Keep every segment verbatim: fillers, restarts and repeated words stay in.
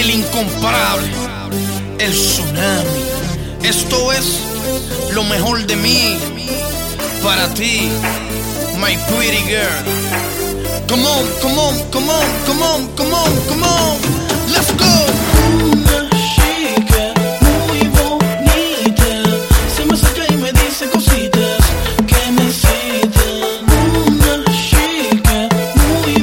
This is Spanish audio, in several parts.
el incomparable, el tsunami. Esto es lo mejor de mí para ti, my pretty girl. Come on, come on, come on, come on, come on, come on. Let's go. Una chica muy bonita se me acerca y me dice cositas que me excitan. Una chica muy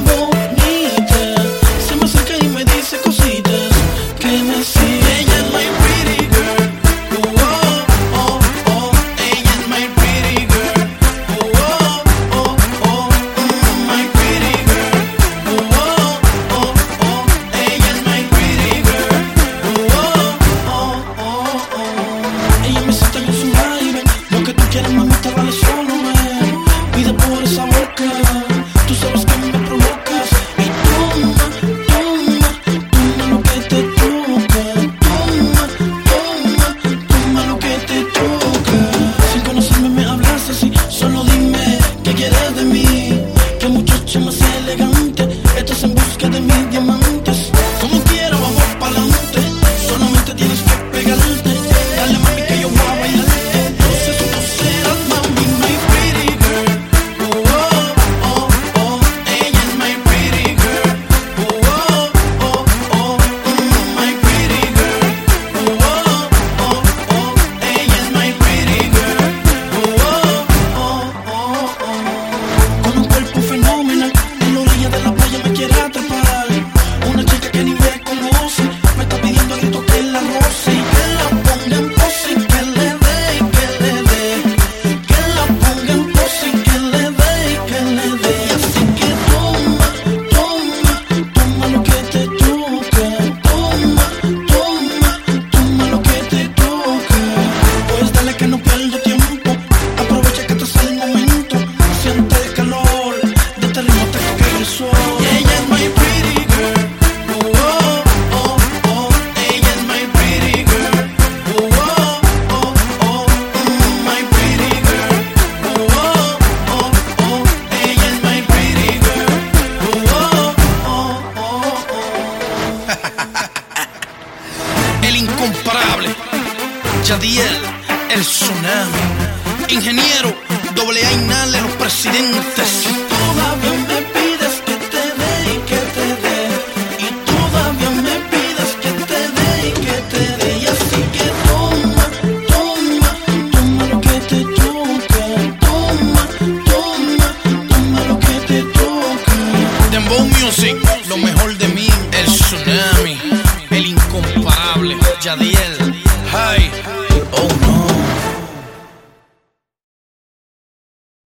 bonita se me acerca y me dice cositas que me excitan. Ella es my pretty girl. Oh, oh, oh, Ella es my pretty girl. oh, oh, oh, mm, my pretty girl. Oh, oh, oh, Ella es my pretty girl. oh, oh, oh, oh. Ella me sienta con su baile. Lo que tú quieres, mamita, vale solo, man. Pide por esa boca. Tú sabes que me provocas. Y toma, toma, toma lo que te toca. Toma, toma, toma lo que te toca. Sin conocerme me hablas así. Solo dime qué quieres de mí. Que muchacha más elegante. Estás en busca de mis diamantes. Como quiera, vamos pa'lante. Solamente tienes que pegarte. Dale, mami, que yo voy a bailarte. Entonces tú serás, mami, my pretty girl. Oh, oh, oh, Ella es my pretty girl. oh, oh, oh, mm, my pretty girl. Oh, oh, oh. Ella es my pretty girl. Oh, oh, oh, oh. Con un cuerpo fenomenal, en la orilla de la playa me quiere atrapar. Una chica que ni me conoce, me está pidiendo a gritos que la roce y que la ponga en pose y que le dé y que le dé. Que la ponga en pose y que le dé y que le dé. Así que toma, toma, toma lo que te toca. Toma, toma, toma lo que te toca. Pues dale que no pierdo tiempo. Aprovecha que este es el momento. Siente el calor de este ritmo hasta que caiga el sol. Ella es my pretty girl. Oh, oh, oh, Ella es my pretty girl. oh, oh, oh, mm, my pretty girl. Oh, oh, oh. Ella es my pretty girl. Oh, oh, oh, oh. El incomparable, Yadiel, el tsunami. Ingeniero, doble A Inale, los presidentes. Todavía me pides que te dé y que te dé. Y todavía me pides que te dé y que te dé. Y así que toma, toma, toma lo que te toca. Toma, toma, toma lo que te toca. Dembow Music, lo mejor de mí, el tsunami. El incomparable, Yadiel. Hi, oh no.